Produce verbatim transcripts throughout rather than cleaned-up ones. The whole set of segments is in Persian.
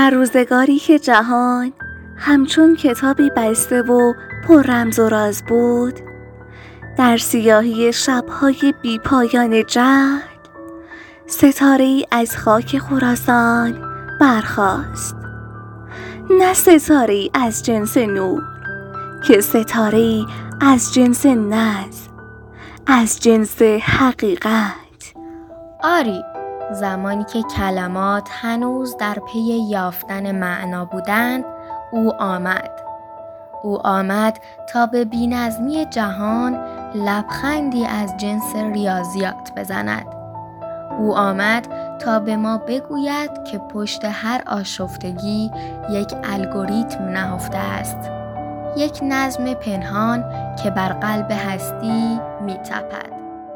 در روزگاری که جهان همچون کتابی بسته و پر رمز و راز بود، در سیاهی شب‌های بی پایان جهل، ستاره‌ای از خاک خراسان برخاست. نه ستاره‌ای از جنس نور، که ستاره‌ای از جنس نظم، از جنس حقیقت. آری، زمانی که کلمات هنوز در پی یافتن معنا بودند، او آمد. او آمد تا به بی‌نظمی جهان لبخندی از جنس ریاضیات بزند. او آمد تا به ما بگوید که پشت هر آشفتگی یک الگوریتم نهفته است، یک نظم پنهان که بر قلب هستی می‌تپد.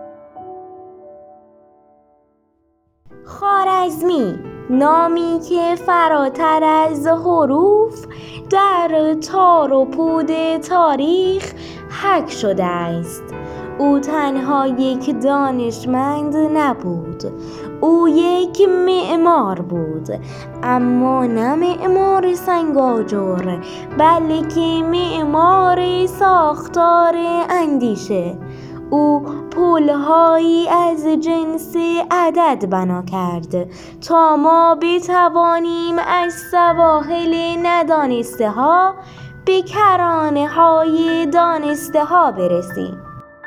خوارزمی، نامی که فراتر از حروف در تار و پود تاریخ حک شده است. او تنها یک دانشمند نبود، او یک معمار بود، اما نه معمار سنگاجر، بلکه معمار ساختار اندیشه. او پل‌هایی از جنس عدد بنا کرد تا ما بتوانیم از سواحل ندانسته ها به کرانه های دانسته ها برسیم.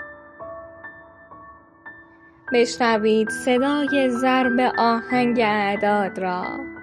بشنوید صدای ضرب آهنگ اعداد را.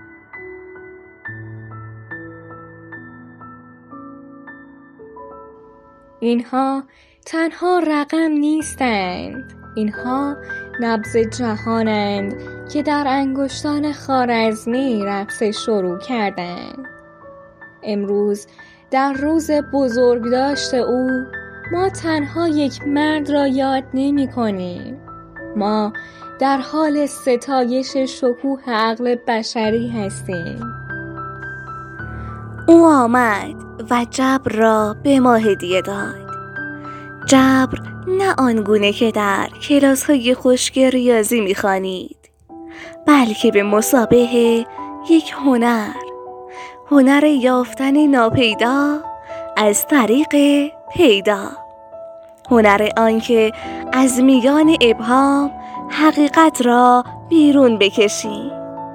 اینها تنها رقم نیستند، اینها نبض جهانند که در انگشتان خوارزمی رقص شروع کردند. امروز در روز بزرگداشت او ما تنها یک مرد را یاد نمی کنیم، ما در حال ستایش شکوه عقل بشری هستیم. او آمد و جبر را به ما هدیه داد. جبر نه آنگونه که در کلاس‌های خشک ریاضی می‌خوانید، بلکه به مثابه یک هنر، هنر یافتن ناپیدا از طریق پیدا، هنر آنکه از میان ابهام حقیقت را بیرون بکشیم.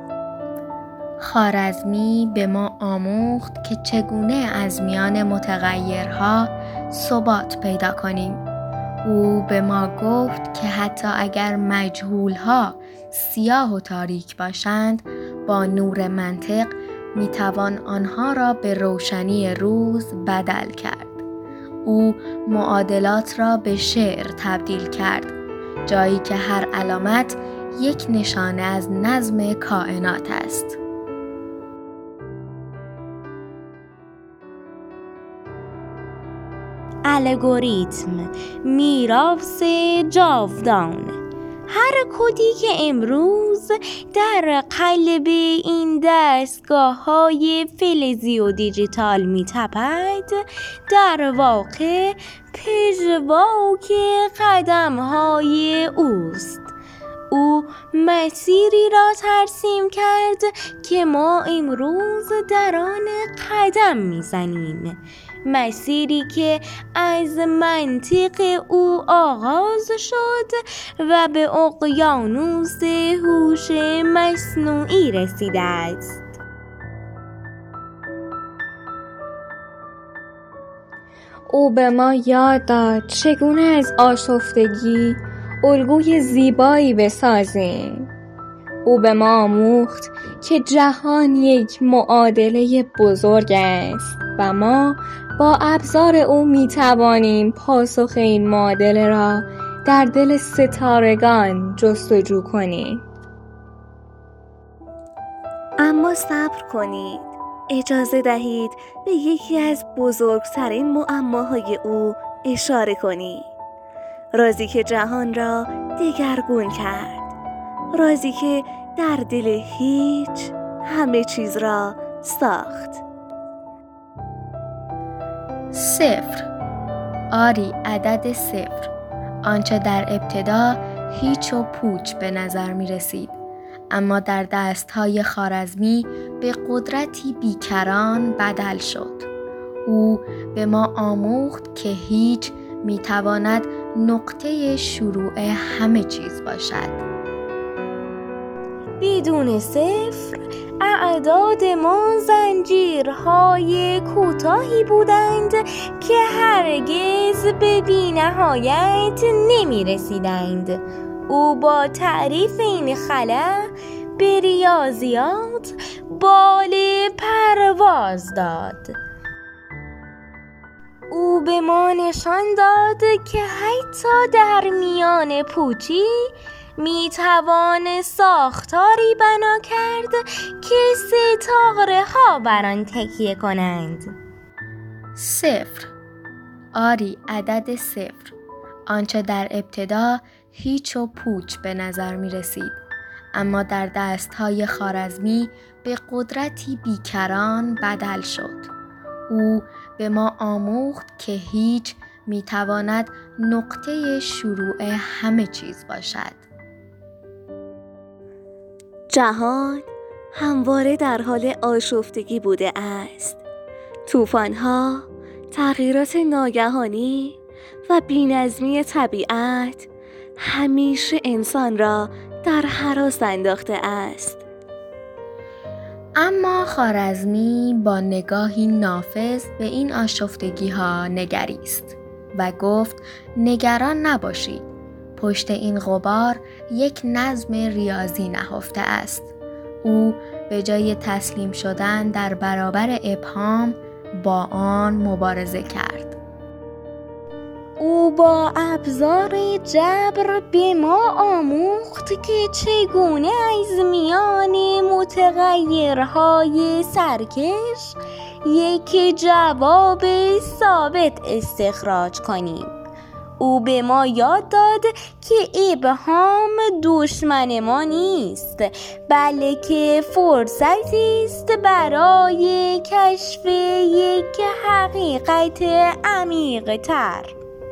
خوارزمی به ما آموخت که چگونه از میان متغیرها ثبات پیدا کنیم. او به ما گفت که حتی اگر مجهولها سیاه و تاریک باشند، با نور منطق میتوان آنها را به روشنی روز بدل کرد. او معادلات را به شعر تبدیل کرد، جایی که هر علامت یک نشانه از نظم کائنات است. الگوریتم، میراث جاودان. هر کدی که امروز در قلب این دستگاه‌های فلزی و دیجیتال می‌تپد، در واقع پژواک قدم‌های اوست. او مسیری را ترسیم کرد که ما امروز در آن قدم می‌زنیم، مسیری که از منطق او آغاز شد و به اقیانوس هوش مصنوعی رسیده است. او به ما یاد داد چگونه از آشفتگی الگوی زیبایی بسازیم. او به ما آموخت که جهان یک معادله بزرگ است و ما با ابزار او می توانیم پاسخ این معادله را در دل ستارگان جستجو کنیم. اما صبر کنید، اجازه دهید به یکی از بزرگترین معماهای او اشاره کنید. رازی که جهان را دگرگون کرد، رازی که در دل هیچ همه چیز را ساخت. صفر. آری، عدد صفر، آنچه در ابتدا هیچ و پوچ به نظر می رسید، اما در دستهای خوارزمی به قدرتی بیکران بدل شد. او به ما آموخت که هیچ میتواند نقطه شروع همه چیز باشد. بدون صفر اعداد ما زنجیرهای کوتاهی بودند که هرگز به بی‌نهایت نمی رسیدند. او با تعریف این خلا به ریاضیات بال پرواز داد. او به ما نشان داد که حتی در میان پوچی می توان ساختاری بنا کرد که ستاره ها بر آن تکیه کنند. صفر. آری، عدد صفر، آنچه در ابتدا هیچ و پوچ به نظر می رسید، اما در دستهای خوارزمی به قدرتی بیکران بدل شد. او به ما آموخت که هیچ می تواند نقطه شروع همه چیز باشد. جهان همواره در حال آشفتگی بوده است. طوفان‌ها، تغییرات ناگهانی و بی‌نظمی طبیعت همیشه انسان را در هراس انداخته است. اما خوارزمی با نگاهی نافذ به این آشفتگی‌ها نگریست و گفت نگران نباشید. پشت این غبار یک نظم ریاضی نهفته است. او به جای تسلیم شدن در برابر ابهام با آن مبارزه کرد. او با ابزار جبر به ما آموخت که چگونه از میان متغیرهای سرکش یک جواب ثابت استخراج کنیم. او به ما یاد داد که ابهام دشمن ما نیست، بلکه فرصتی است برای کشف یک حقیقت عمیق‌تر.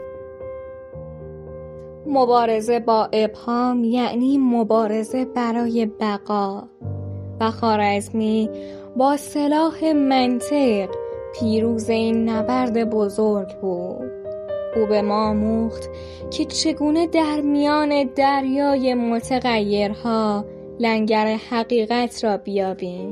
مبارزه با ابهام یعنی مبارزه برای بقا و خوارزمی با سلاح منطق پیروز این نبرد بزرگ بود. او به ما آموخت که چگونه در میان دریای متغیرها لنگر حقیقت را بیابیم.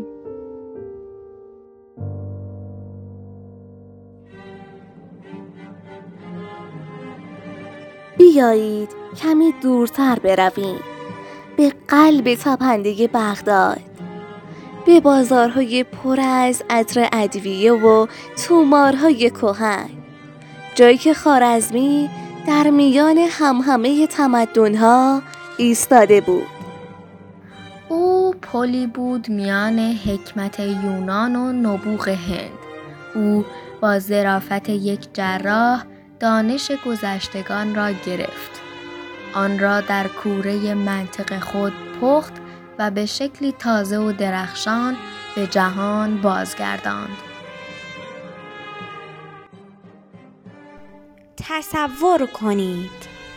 بیایید کمی دورتر برویم، به قلب تپنده بغداد، به بازارهای پر از عطر ادویه و تومارهای کهن، جایی که خوارزمی در میان همهمه تمدن‌ها ایستاده بود. او پلی بود میان حکمت یونان و نبوغ هند. او با ظرافت یک جراح دانش گذشتگان را گرفت، آن را در کوره منطق خود پخت و به شکلی تازه و درخشان به جهان بازگرداند. تصور کنید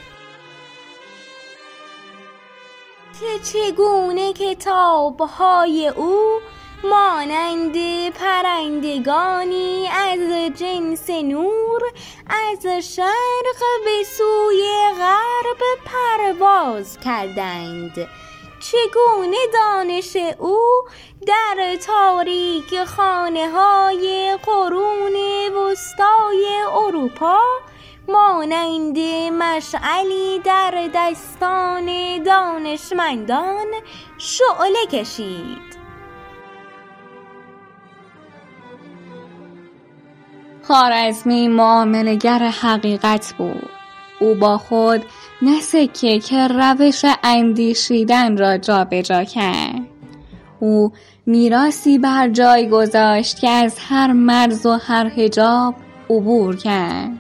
که چگونه کتاب‌های او مانند پرندگانی از جنس نور از شرق به سوی غرب پرواز کردند. چگونه دانش او در تاریک خانه‌های قرون وسطای اروپا مانند مشعلی در دستان دانشمندان شعله کشید. خوارزمی معامله‌گر حقیقت بود. او با خود نه سکه که روش اندیشیدن را جا به جا کرد. او میراثی بر جای گذاشت که از هر مرز و هر حجاب عبور کرد.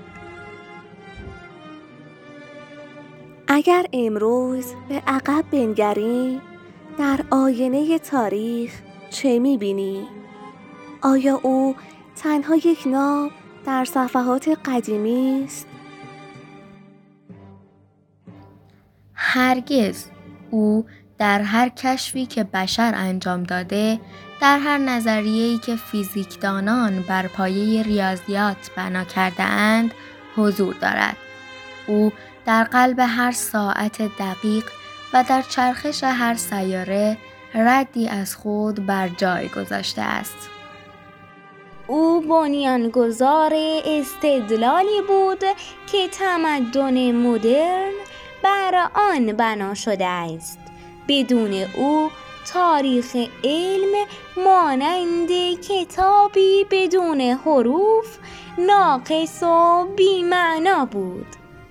اگر امروز به عقب بنگریم، در آینه تاریخ چه می‌بینی؟ آیا او تنها یک نام در صفحات قدیمی است؟ هرگز. او در هر کشفی که بشر انجام داده، در هر نظریه‌ای که فیزیکدانان بر پایه ریاضیات بنا کرده اند حضور دارد. او در قلب هر ساعت دقیق و در چرخش هر سیاره ردی از خود بر جای گذاشته است. او بنیانگذار استدلالی بود که تمدن مدرن بر آن بنا شده است. بدون او تاریخ علم مانند کتابی بدون حروف ناقص و بی‌معنا بود.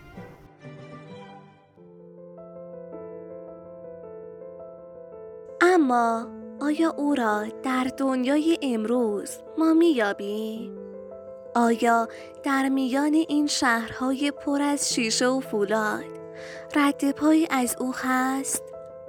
اما آیا او را در دنیای امروز ما می‌یابیم؟ آیا در میان این شهرهای پر از شیشه و فولاد رد پایی از او هست؟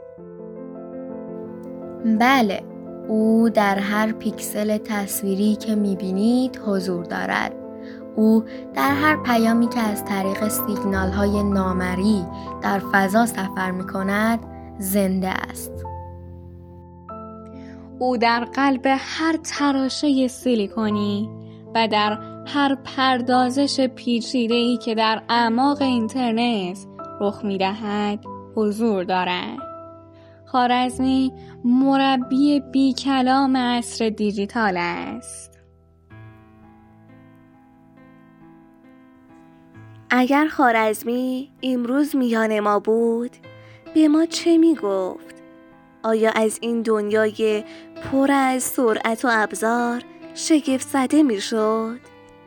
بله، او در هر پیکسل تصویری که می‌بینید حضور دارد. او در هر پیامی که از طریق سیگنال‌های نامرئی در فضا سفر می‌کند زنده است. او در قلب هر تراشه سیلیکونی و در هر پردازش پیچیده‌ای که در اعماق اینترنت رخ می‌دهد حضور دارد. خوارزمی مربی بی کلام عصر دیجیتال است. اگر خوارزمی امروز میان ما بود، به ما چه میگفت؟ آیا از این دنیای پر از سرعت و ابزار شگفت زده میشد؟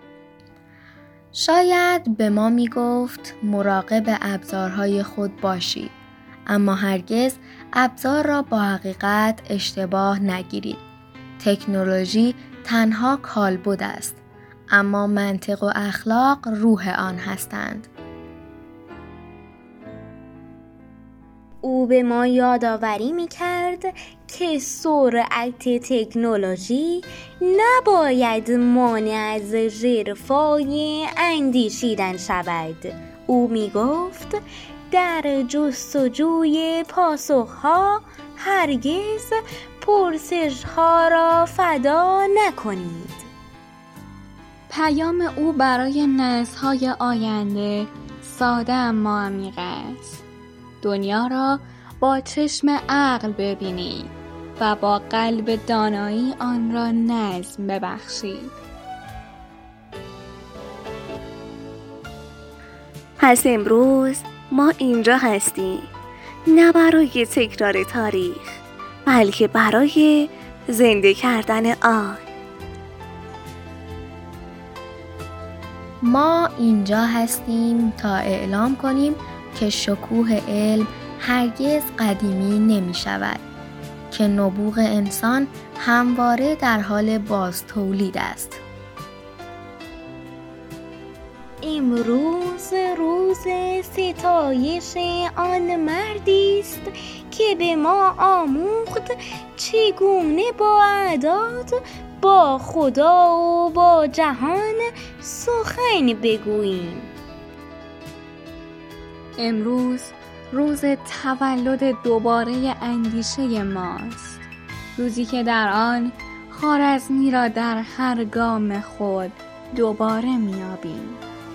شاید به ما میگفت مراقب ابزارهای خود باشید، اما هرگز ابزار را با حقیقت اشتباه نگیرید. تکنولوژی تنها کالبد است، اما منطق و اخلاق روح آن هستند. او به ما یادآوری می‌کرد که سرعت تکنولوژی نباید مانع از ژرفای اندیشیدن شود. او می‌گفت در جستجوی پاسخ‌ها هرگز پرسش‌ها را فدا نکنید. پیام او برای نسل‌های آینده ساده اما عمیق است. دنیا را با چشم عقل ببینید و با قلب دانایی آن را نظم ببخشید. پس امروز ما اینجا هستیم، نه برای تکرار تاریخ، بلکه برای زنده کردن آن. ما اینجا هستیم تا اعلام کنیم که شکوه علم هرگز قدیمی نمی شود، که نبوغ انسان همواره در حال باز تولید است. امروز روز ستایش آن مردی است که به ما آموخت چگونه با اعداد، با خدا و با جهان سخن بگوییم. امروز روز تولد دوباره اندیشه ماست، روزی که در آن خوارزمی را در هر گام خود دوباره میابیم.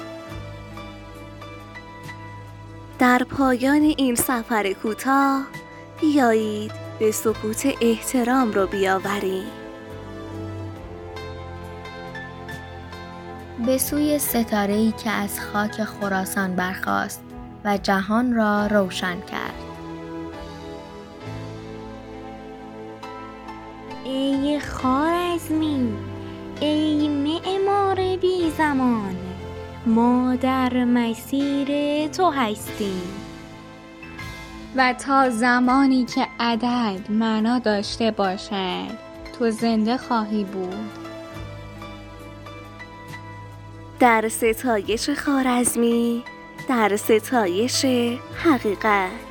در پایان این سفر کوتاه بیایید به سکوت احترام رو بیاوریم. به سوی ستاره‌ای که از خاک خراسان برخاست و جهان را روشن کرد. ای خوارزمی، ای معمار بی زمان، ما در مسیر تو هستیم و تا زمانی که عدد معنا داشته باشد تو زنده خواهی بود. در ستایش خوارزمی، در ستایش حقیقت.